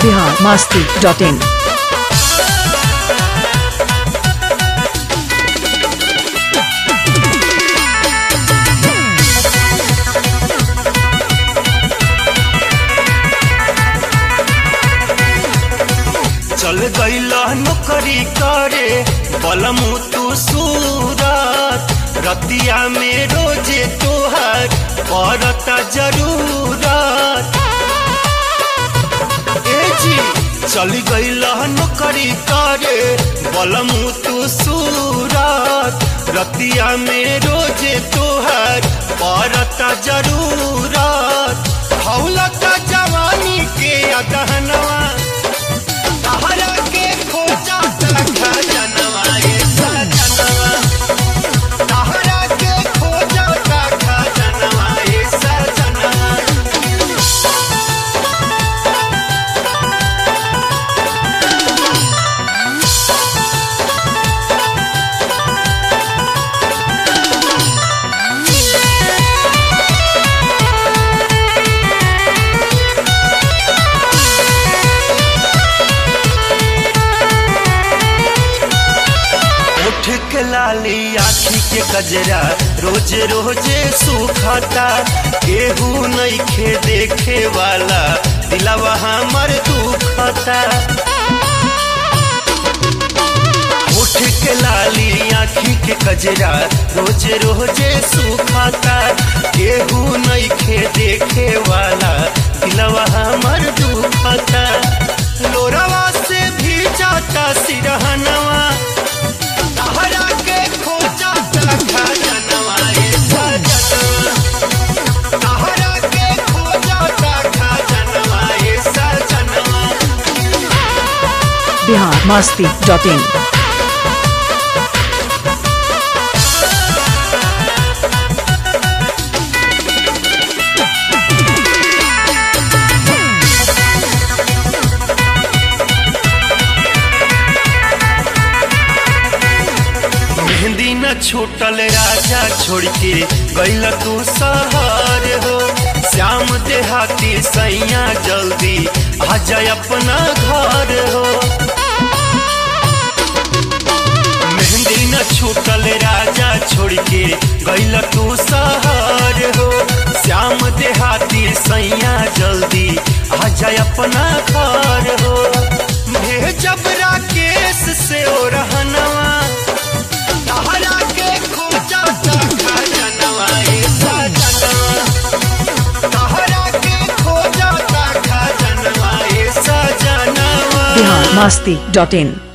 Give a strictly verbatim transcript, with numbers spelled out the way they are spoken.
Bihar Masti dot इन। चल गईल नौकरी करे बलमु तू सूरत, रतिया में रोजे तोहर पड़ता जरूरत। ए जी चल गईल नौकरी करे बलमु तू सूरत, रतिया में रोजे तोहर पड़ता जरूरत। हौलता जवानी के अदहनवा तहरा के खोजा तखा जनवा ये सजनवा, तहरा के खोजा तखा जनवा ये सजनवा। के लाली आखी के कजरा रोज रोजे सुखता, केहू नहीं खे देखे वाला दिलवा हमर दुखता। उठ के लाली आखी के कजरा रोज रोजे सुखता, केहू नहीं खे देखे वाला दिलवा हमर दुखता। लोरवा से भी जाता सिरहनवा तहरा के खोजा तखा जनवा ये सजनवा, तहरा के खोजा तखा जनवा ये सजनवा। बिहार मस्ती डॉट इन। मेहंदी न छूटल राजा छोड़ के गईल तू शहर हो, श्याम देहाती सैया जल्दी आ जाए अपना घर हो। मेहंदी न छूटल राजा छोड़ के गईल तू शहर हो, श्याम देहाती सैया जल्दी आ जाए अपना घर हो। भेजब राकेश से ओ रहनवा तहरा के खोजा तखा जनवा ये सजनवा, तहरा के खोजा तखा जनवा ये सजनवा। बिहार मस्ती डॉट इन।